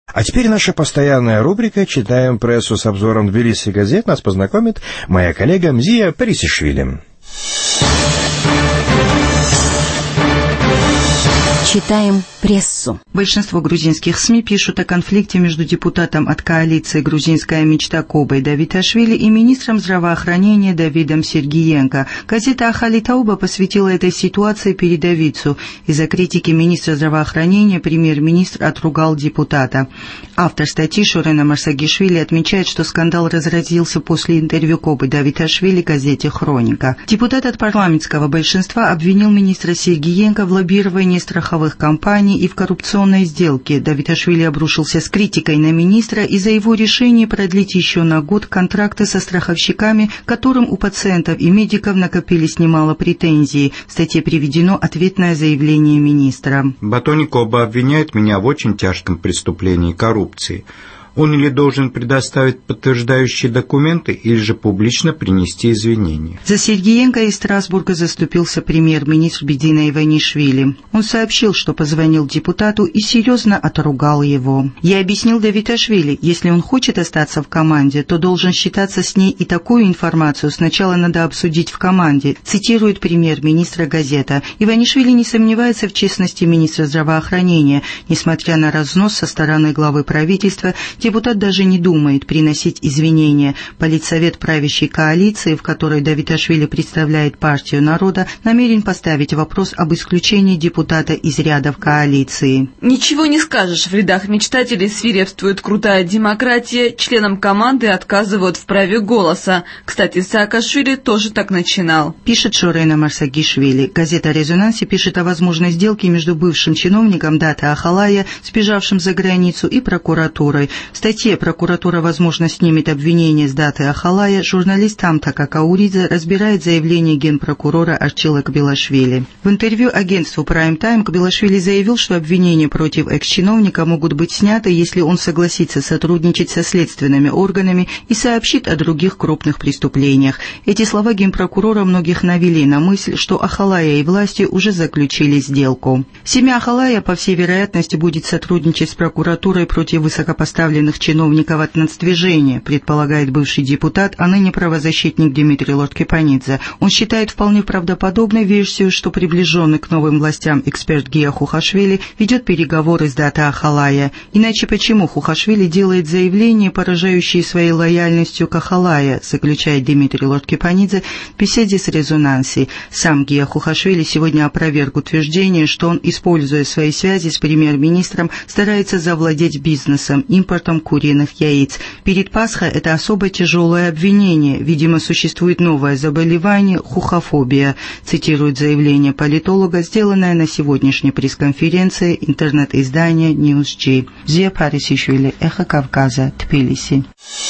А теперь наша постоянная рубрика «Читаем прессу» с обзором Тбилиси газет. Нас познакомит моя коллега Мзия Парисишвили. Читаем прессу. Большинство грузинских СМИ пишут о конфликте между депутатом от коалиции «Грузинская мечта» Кобой Давиташвили и министром здравоохранения Давидом Сергиенко. Газета «Ахали Тауба» посвятила этой ситуации передовицу. Из-за критики министра здравоохранения премьер-министр отругал депутата. Автор статьи Шорена Марсагишвили отмечает, что скандал разразился после интервью Кобы Давиташвили газете «Хроника». Депутат от парламентского большинства обвинил министра Сергиенко в лоббировании страховых компаний и в коррупционной сделке. Давиташвили обрушился с критикой на министра из-за его решения продлить еще на год контракты со страховщиками, которым у пациентов и медиков накопились немало претензий. В статье приведено ответное заявление министра. Батони Коба обвиняет меня в очень тяжком преступлении коррупции. Он или должен предоставить подтверждающие документы, или же публично принести извинения. За Сергиенко из Страсбурга заступился премьер-министр Бедина Иванишвили. Он сообщил, что позвонил депутату и серьезно отругал его. «Я объяснил Давиташвили, если он хочет остаться в команде, то должен считаться с ней, и такую информацию сначала надо обсудить в команде», цитирует премьер-министра газета. Иванишвили не сомневается в честности министра здравоохранения. Несмотря на разнос со стороны главы правительства, депутат даже не думает приносить извинения. Политсовет правящей коалиции, в которой Давиташвили представляет партию народа, намерен поставить вопрос об исключении депутата из рядов коалиции. Ничего не скажешь, в рядах мечтателей свирепствует крутая демократия, членам команды отказывают в праве голоса. Кстати, Саакашвили тоже так начинал. Пишет Шорена Марсагишвили. Газета «Резонансе» пишет о возможной сделке между бывшим чиновником Даты Ахалая, сбежавшим за границу, и прокуратурой. В статье «Прокуратура, возможно, снимет обвинение с Даты Ахалая», журналист Амтака Кауридзе разбирает заявление генпрокурора Арчила Кбелашвили. В интервью агентству Prime Time Кбелашвили заявил, что обвинения против экс-чиновника могут быть сняты, если он согласится сотрудничать со следственными органами и сообщит о других крупных преступлениях. Эти слова генпрокурора многих навели на мысль, что Ахалая и власти уже заключили сделку. Семья Ахалая, по всей вероятности, будет сотрудничать с прокуратурой против высокопоставленных чиновников от нацдвижения, предполагает бывший депутат, а ныне правозащитник Дмитрий Лорд-Кепанидзе. Он считает вполне правдоподобной версию, что приближенный к новым властям эксперт Гия Хухашвили ведет переговоры с Даты Ахалая. Иначе почему Хухашвили делает заявления, поражающие своей лояльностью к Ахалая, заключает Дмитрий Лорд-Кепанидзе в беседе с «Резонанси». Сам Гия Хухашвили сегодня опроверг утверждение, что он, используя свои связи с премьер-министром, старается завладеть бизнесом, импортом куриных яиц. Перед Пасхой это особо тяжелое обвинение. Видимо, существует новое заболевание – хухофобия, цитирует заявление политолога, сделанное на сегодняшней пресс-конференции интернет-издания News.G. Зия Парисишвили, Эхо Кавказа, Тбилиси.